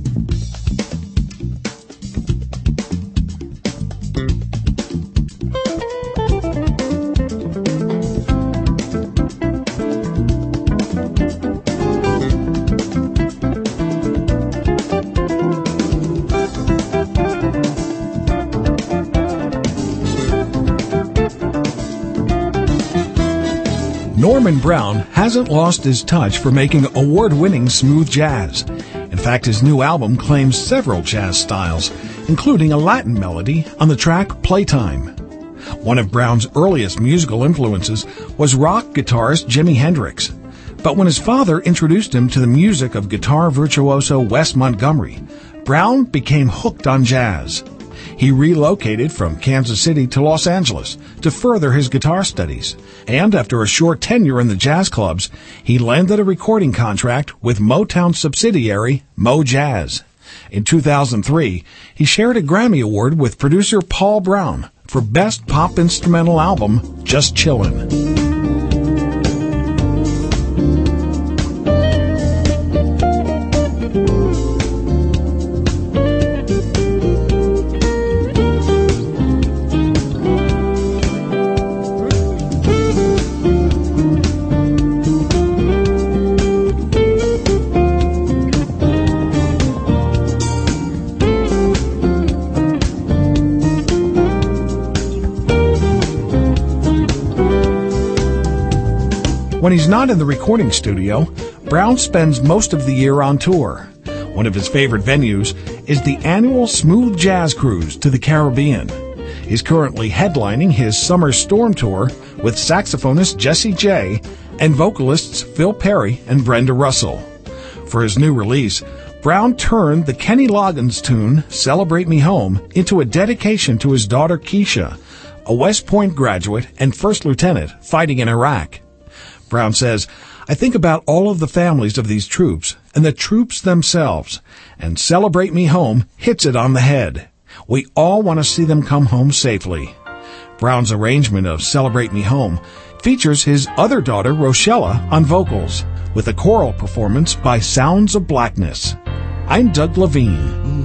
Norman Brown hasn't lost his touch for making award-winning smooth jazz. In fact, his new album claims several jazz styles, including a Latin melody on the track Playtime. One of Brown's earliest musical influences was rock guitarist Jimi Hendrix. But when his father introduced him to the music of guitar virtuoso Wes Montgomery, Brown became hooked on jazz. He relocated from Kansas City to Los Angeles to further his guitar studies, and after a short tenure in the jazz clubs, he landed a recording contract with Motown subsidiary Mo Jazz. In 2003, he shared a Grammy Award with producer Paul Brown for Best Pop Instrumental Album, Just Chillin'. When he's not in the recording studio, Brown spends most of the year on tour. One of his favorite venues is the annual Smooth Jazz Cruise to the Caribbean. He's currently headlining his Summer Storm Tour with saxophonist Jessie J and vocalists Phil Perry and Brenda Russell. For his new release, Brown turned the Kenny Loggins tune, Celebrate Me Home, into a dedication to his daughter Keisha, a West Point graduate and first lieutenant fighting in Iraq. Brown says, I think about all of the families of these troops and the troops themselves, and Celebrate Me Home hits it on the head. We all want to see them come home safely. Brown's arrangement of Celebrate Me Home features his other daughter, Rochella, on vocals, with a choral performance by Sounds of Blackness. I'm Doug Levine.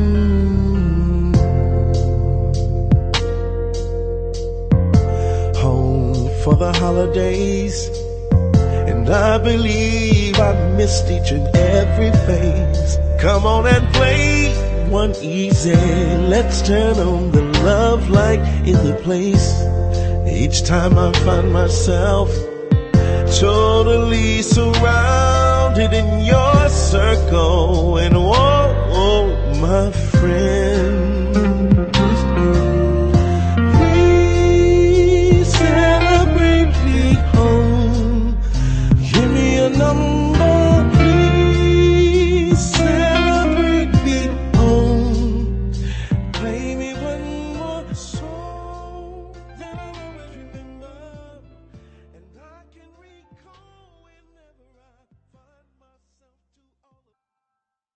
Home for the holidays, and I believe I missed each and every phase. Come on and play one easy. Let's turn on the love light in the place. Each time I find myself totally surrounded in your circle.